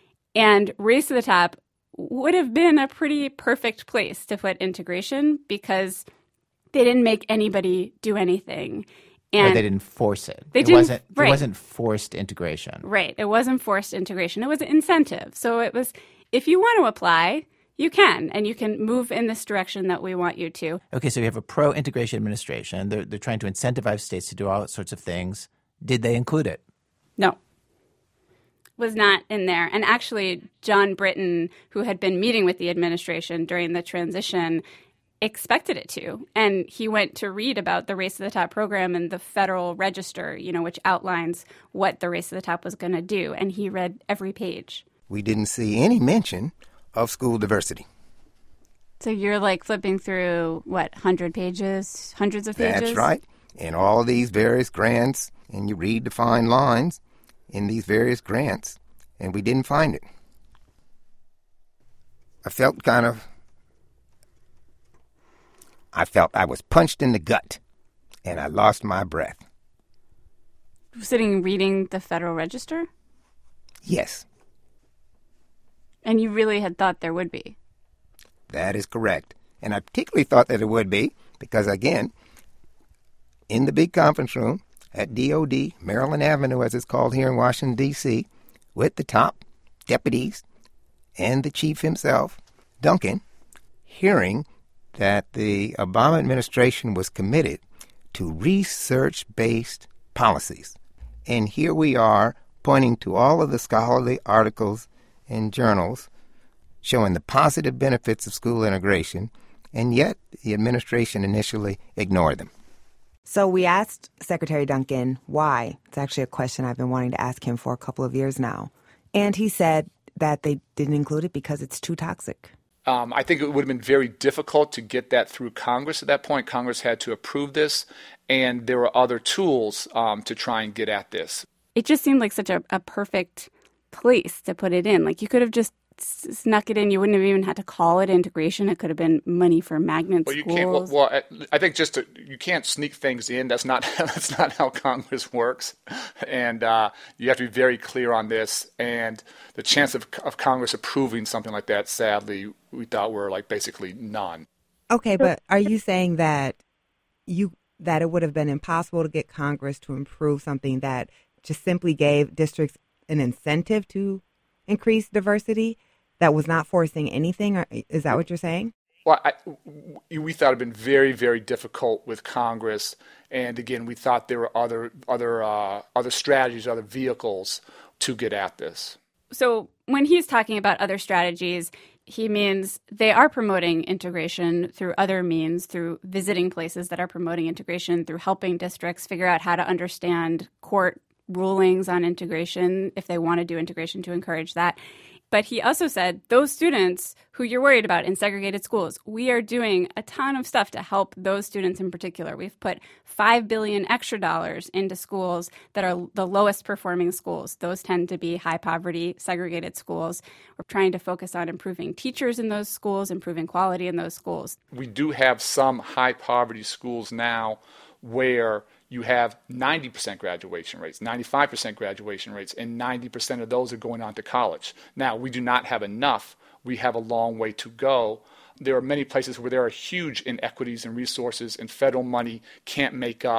And Race to the Top would have been a pretty perfect place to put integration because they didn't make anybody do anything. And or they didn't force it. It wasn't forced integration. Right. It wasn't forced integration. It was incentive. So it was, if you want to apply, you can, and you can move in this direction that we want you to. Okay, so you have a pro-integration administration. They're trying to incentivize states to do all sorts of things. Did they include it? No. Was not in there. And actually, John Britton, who had been meeting with the administration during the transition, expected it to. And he went to read about the Race to the Top program in the Federal Register, which outlines what the Race to the Top was going to do. And he read every page. We didn't see any mention of school diversity. So you're like flipping through, hundreds of pages? That's right. And all these various grants, and you read the fine lines in these various grants, and we didn't find it. I felt I was punched in the gut, and I lost my breath. Sitting reading the Federal Register? Yes. And you really had thought there would be? That is correct. And I particularly thought that it would be because, again, in the big conference room at DOD, Maryland Avenue, as it's called here in Washington, D.C., with the top deputies and the chief himself, Duncan, hearing that the Obama administration was committed to research-based policies. And here we are pointing to all of the scholarly articles and journals showing the positive benefits of school integration, and yet the administration initially ignored them. So we asked Secretary Duncan why. It's actually a question I've been wanting to ask him for a couple of years now. And he said that they didn't include it because it's too toxic. I think it would have been very difficult to get that through Congress at that point. Congress had to approve this, and there were other tools to try and get at this. It just seemed like such a perfect place to put it in. Like you could have just snuck it in. You wouldn't have even had to call it integration. It could have been money for magnet schools. You can't. I think you can't sneak things in. That's not how Congress works. And you have to be very clear on this. And the chance of Congress approving something like that, sadly, we thought were basically none. Okay, but are you saying that it would have been impossible to get Congress to approve something that just simply gave districts an incentive to increase diversity, that was not forcing anything? Or is that what you're saying? Well, we thought it had been very, very difficult with Congress, and again, we thought there were other strategies, other vehicles to get at this. So when he's talking about other strategies, he means they are promoting integration through other means, through visiting places that are promoting integration, through helping districts figure out how to understand court rulings on integration if they want to do integration to encourage that. But he also said those students who you're worried about in segregated schools, we are doing a ton of stuff to help those students in particular. We've put $5 billion extra dollars into schools that are the lowest performing schools. Those tend to be high poverty, segregated schools. We're trying to focus on improving teachers in those schools, improving quality in those schools. We do have some high poverty schools now where you have 90% graduation rates, 95% graduation rates, and 90% of those are going on to college. Now, we do not have enough. We have a long way to go. There are many places where there are huge inequities in resources, and federal money can't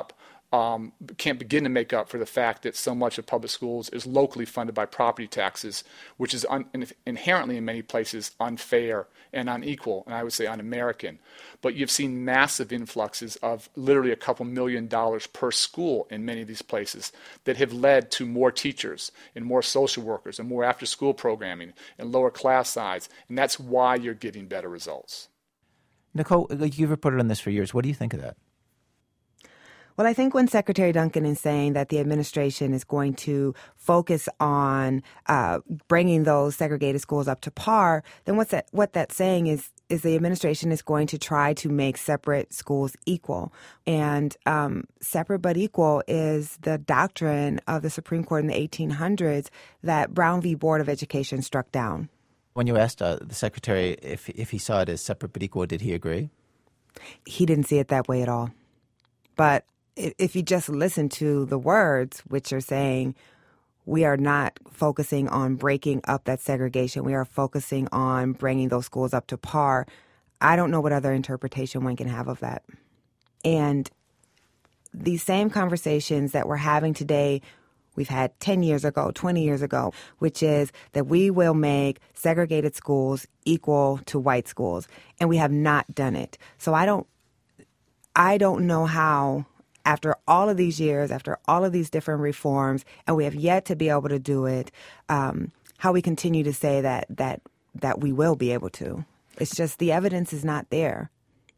begin to make up for the fact that so much of public schools is locally funded by property taxes, which is inherently in many places unfair and unequal, and I would say un-American. But you've seen massive influxes of literally a couple $1 million per school in many of these places that have led to more teachers and more social workers and more after-school programming and lower class size, and that's why you're getting better results. Nicole, you've reported on this for years. What do you think of that? Well, I think when Secretary Duncan is saying that the administration is going to focus on bringing those segregated schools up to par, then what that's saying is the administration is going to try to make separate schools equal. And separate but equal is the doctrine of the Supreme Court in the 1800s that Brown v. Board of Education struck down. When you asked the secretary if he saw it as separate but equal, did he agree? He didn't see it that way at all. But if you just listen to the words, which are saying we are not focusing on breaking up that segregation, we are focusing on bringing those schools up to par, I don't know what other interpretation one can have of that. And these same conversations that we're having today, we've had 10 years ago, 20 years ago, which is that we will make segregated schools equal to white schools. And we have not done it. So I don't know how, after all of these years, after all of these different reforms, and we have yet to be able to do it, how we continue to say that we will be able to. It's just the evidence is not there.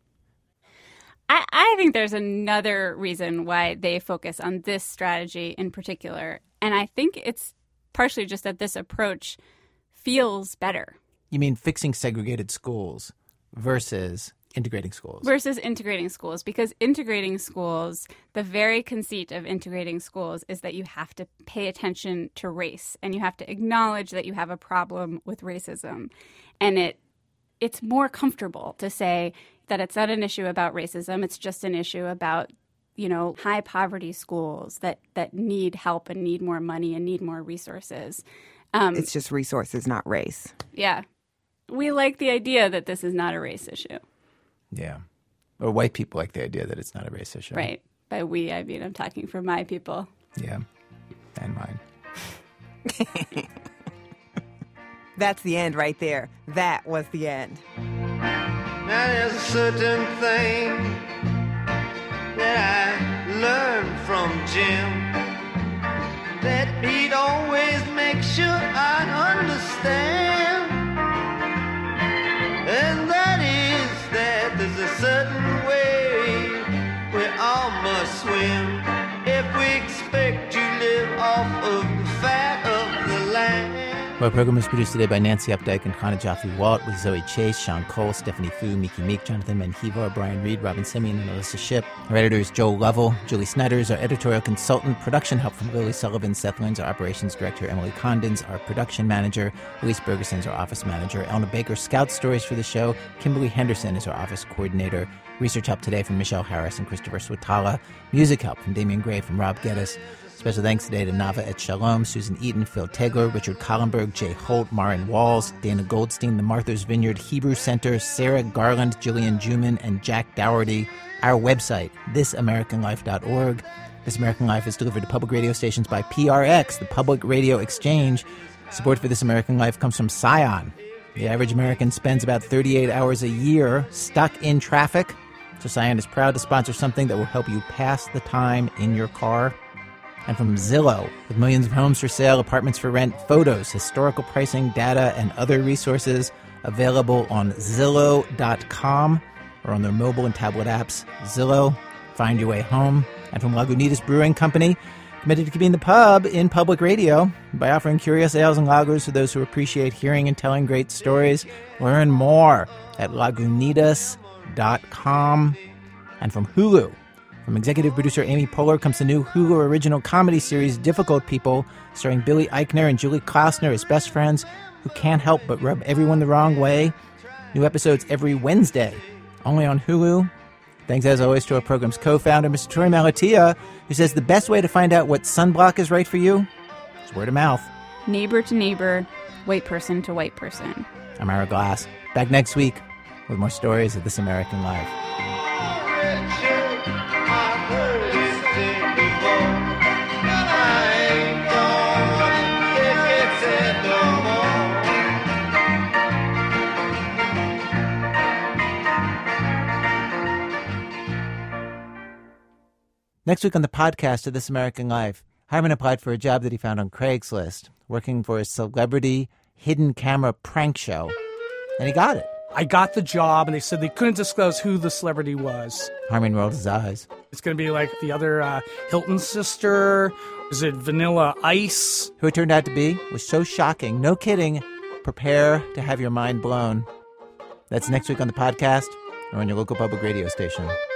I think there's another reason why they focus on this strategy in particular. And I think it's partially just that this approach feels better. You mean fixing segregated schools versus integrating schools? Versus integrating schools. Because integrating schools, the very conceit of integrating schools is that you have to pay attention to race and you have to acknowledge that you have a problem with racism. And it's more comfortable to say that it's not an issue about racism. It's just an issue about, high poverty schools that need help and need more money and need more resources. It's just resources, not race. Yeah. We like the idea that this is not a race issue. Yeah. Or white people like the idea that it's not a race issue. Right. By we, I mean I'm talking for my people. Yeah. And mine. That's the end right there. That was the end. Now there's a certain thing that I learned from Jim, that he'd always make sure I understand, and that is that there's a certain way we all must swim if we expect to live off of the fat of the land. Our program was produced today by Nancy Updike and Chana Jaffe-Walt, with Zoe Chase, Sean Cole, Stephanie Fu, Miki Meek, Jonathan Menjivar, Brian Reed, Robin Simeon, and Alyssa Shipp. Our editor is Joel Lovell. Julie Snyder is our editorial consultant. Production help from Lily Sullivan. Seth Lynn's our operations director. Emily Condon's our production manager. Elise Bergerson's our office manager. Elna Baker scouts stories for the show. Kimberly Henderson is our office coordinator. Research help today from Michelle Harris and Christopher Swatala. Music help from Damian Gray from Rob Geddes. Special thanks today to Nava et Shalom, Susan Eaton, Phil Tegler, Richard Collenberg, Jay Holt, Marin Walls, Dana Goldstein, the Martha's Vineyard Hebrew Center, Sarah Garland, Jillian Juman, and Jack Dougherty. Our website, thisamericanlife.org. This American Life is delivered to public radio stations by PRX, the Public Radio Exchange. Support for This American Life comes from Scion. The average American spends about 38 hours a year stuck in traffic. So Scion is proud to sponsor something that will help you pass the time in your car. And from Zillow, with millions of homes for sale, apartments for rent, photos, historical pricing, data, and other resources available on Zillow.com or on their mobile and tablet apps. Zillow, find your way home. And from Lagunitas Brewing Company, committed to keeping the pub in public radio by offering curious ales and lagers for those who appreciate hearing and telling great stories. Learn more at Lagunitas.com. And from Hulu, from executive producer Amy Poehler comes the new Hulu original comedy series Difficult People, starring Billy Eichner and Julie Klausner as best friends who can't help but rub everyone the wrong way. New episodes every Wednesday, only on Hulu. Thanks, as always, to our program's co-founder, Mr. Troy Malatia, who says the best way to find out what sunblock is right for you is word of mouth. Neighbor to neighbor, white person to white person. I'm Ira Glass. Back next week with more stories of This American Life. Next week on the podcast of This American Life, Harmon applied for a job that he found on Craigslist, working for a celebrity hidden camera prank show, and he got it. I got the job, and they said they couldn't disclose who the celebrity was. Harmon rolled his eyes. It's going to be like the other Hilton sister. Is it Vanilla Ice? Who it turned out to be was so shocking. No kidding. Prepare to have your mind blown. That's next week on the podcast or on your local public radio station.